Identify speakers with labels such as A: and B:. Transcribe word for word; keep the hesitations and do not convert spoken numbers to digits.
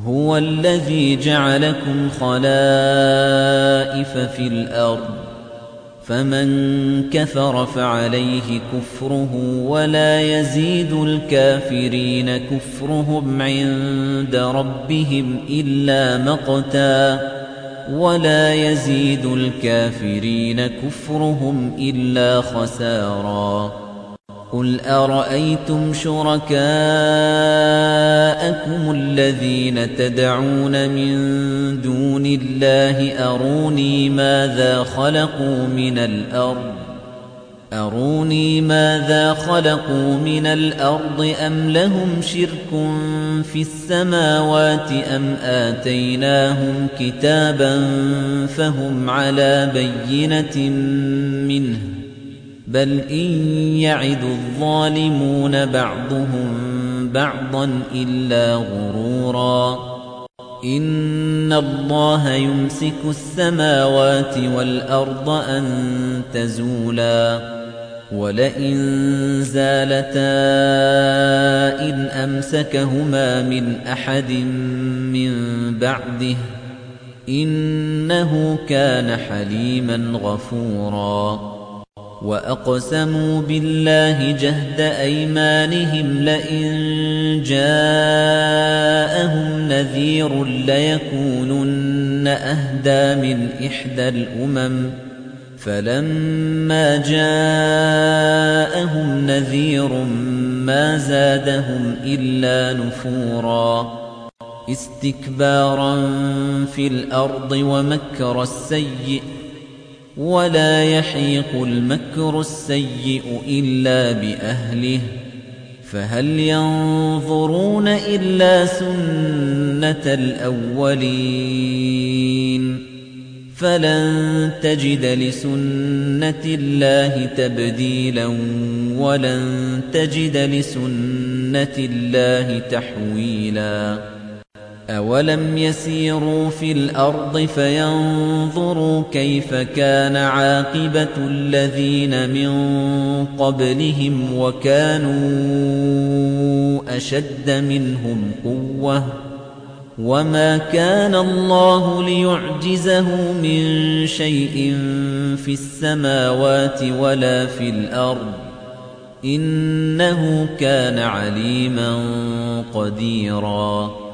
A: هُوَ الَّذِي جَعَلَكُمْ خَلَائِفَ فِي الْأَرْضِ فَمَن كَفَرَ فَعَلَيْهِ كُفْرُهُ وَلَا يَزِيدُ الْكَافِرِينَ كُفْرُهُمْ عِندَ رَبِّهِمْ إِلَّا مَقْتًا وَلَا يَزِيدُ الْكَافِرِينَ كُفْرُهُمْ إِلَّا خَسَارًا قُلْ أَرَأَيْتُمْ شُرَكَاءَكُمُ الَّذِينَ تَدْعُونَ مِن دُونِ اللَّهِ أَرُونِي مَاذَا خَلَقُوا مِنَ الْأَرْضِ أَرُونِي مَاذَا خَلَقُوا مِنَ الْأَرْضِ أَمْ لَهُمْ شِرْكٌ فِي السَّمَاوَاتِ أَمْ آتَيْنَاهُمْ كِتَابًا فَهُمْ عَلَى بَيِّنَةٍ مِّنْهُ بَلْ إِن يَعِدُ الظَّالِمُونَ بَعْضُهُم بَعْضًا إِلَّا غُرُورًا إِنَّ اللَّهَ يُمْسِكُ السَّمَاوَاتِ وَالْأَرْضَ أَن تَزُولَا وَلَئِن زَالَتَا إِنْ أَمْسَكَهُمَا مِنْ أَحَدٍ مِّن بَعْدِهِ إِنَّهُ كَانَ حَلِيمًا غَفُورًا وَأَقْسَمُوا بِاللَّهِ جَهْدَ أَيْمَانِهِمْ لَئِن جَاءَهُمْ نَذِيرٌ لَّيَكُونُنَّ أَهْدَىٰ مِنْ إِحْدَى الْأُمَمِ فَلَمَّا جَاءَهُمْ نَذِيرٌ مَّا زَادَهُمْ إِلَّا نُفُورًا اسْتِكْبَارًا فِي الْأَرْضِ وَمَكْرَ السَّيِّئِ وَلَا يَحِيقُ الْمَكْرُ السَّيِّئُ إِلَّا بِأَهْلِهِ فَهَلْ يَنظُرُونَ إِلَّا سُنَّةَ الْأَوَّلِينَ فَلَن تَجِدَ لِسُنَّةِ اللَّهِ تَبْدِيلًا وَلَن تَجِدَ لِسُنَّةِ اللَّهِ تَحْوِيلًا أَوَلَمْ يَسِيرُوا فِي الْأَرْضِ فَيَنظُرُوا كَيْفَ كَانَ عَاقِبَةُ الَّذِينَ مِن قَبْلِهِمْ وَكَانُوا أَشَدَّ مِنْهُمْ قُوَّةً وَمَا كَانَ اللَّهُ لِيُعْجِزَهُ مِن شَيْءٍ فِي السَّمَاوَاتِ وَلَا فِي الْأَرْضِ إِنَّهُ كَانَ عَلِيمًا قَدِيرًا